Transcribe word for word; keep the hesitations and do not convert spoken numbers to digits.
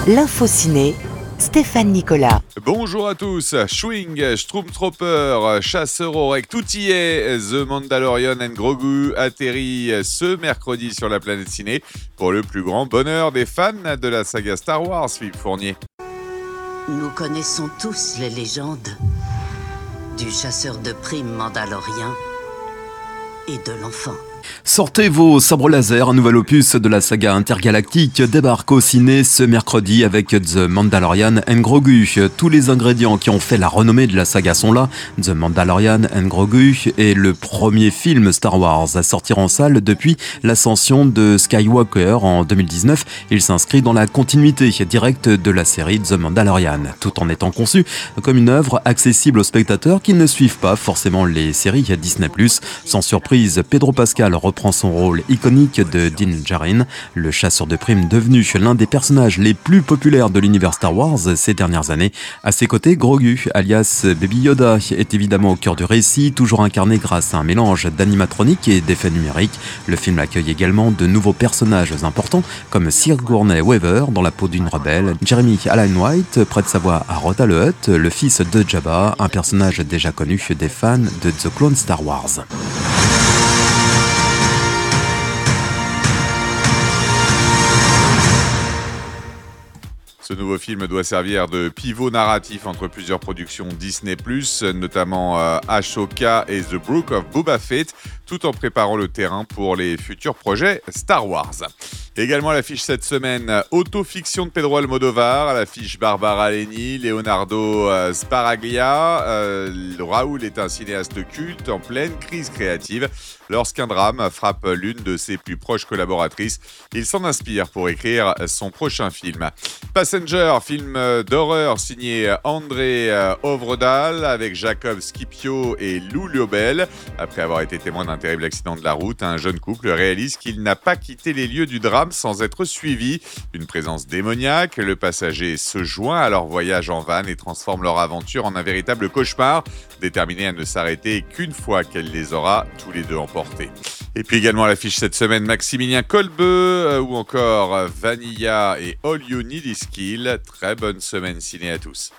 L'info ciné, Stéphane Nicolas. Bonjour à tous, Schwing, Schtroumpftrooper, Chasseur au Rec, tout y est. The Mandalorian and Grogu atterrit ce mercredi sur la planète ciné pour le plus grand bonheur des fans de la saga Star Wars, Philippe Fournier. Nous connaissons tous les légendes du chasseur de primes mandalorien et de l'enfant. Sortez vos sabres laser, un nouvel opus de la saga intergalactique débarque au ciné ce mercredi avec The Mandalorian and Grogu. Tous les ingrédients qui ont fait la renommée de la saga sont là. The Mandalorian and Grogu est le premier film Star Wars à sortir en salle depuis l'ascension de Skywalker en deux mille dix-neuf. Il s'inscrit dans la continuité directe de la série The Mandalorian, tout en étant conçu comme une œuvre accessible aux spectateurs qui ne suivent pas forcément les séries Disney plus. Sans surprise, Pedro Pascal reprend son rôle iconique de Din Djarin, le chasseur de primes devenu l'un des personnages les plus populaires de l'univers Star Wars ces dernières années. À ses côtés, Grogu, alias Baby Yoda, est évidemment au cœur du récit, toujours incarné grâce à un mélange d'animatronique et d'effets numériques. Le film accueille également de nouveaux personnages importants comme Sigourney Weaver dans la peau d'une rebelle, Jeremy Allen White prête sa voix à Rota le Hutt, le fils de Jabba, un personnage déjà connu des fans de The Clone Star Wars. Ce nouveau film doit servir de pivot narratif entre plusieurs productions Disney plus, notamment euh, Ashoka et The Book of Boba Fett, tout en préparant le terrain pour les futurs projets Star Wars. Également à l'affiche cette semaine, autofiction de Pedro Almodovar, à l'affiche Barbara Leni, Leonardo euh, Sparaglia. Euh, Raoul est un cinéaste culte en pleine crise créative. Lorsqu'un drame frappe l'une de ses plus proches collaboratrices, il s'en inspire pour écrire son prochain film. Passenger, film d'horreur signé André Ovredal avec Jacob Scipio et Lou Liobel. Après avoir été témoin d'un terrible accident de la route, un jeune couple réalise qu'il n'a pas quitté les lieux du drame sans être suivi. Une présence démoniaque, le passager se joint à leur voyage en van et transforme leur aventure en un véritable cauchemar, déterminé à ne s'arrêter qu'une fois qu'elle les aura tous les deux emportés. Et puis également à l'affiche cette semaine, Maximilien Kolbe ou encore Vanilla et All You Need Is Kill. Très bonne semaine ciné à tous.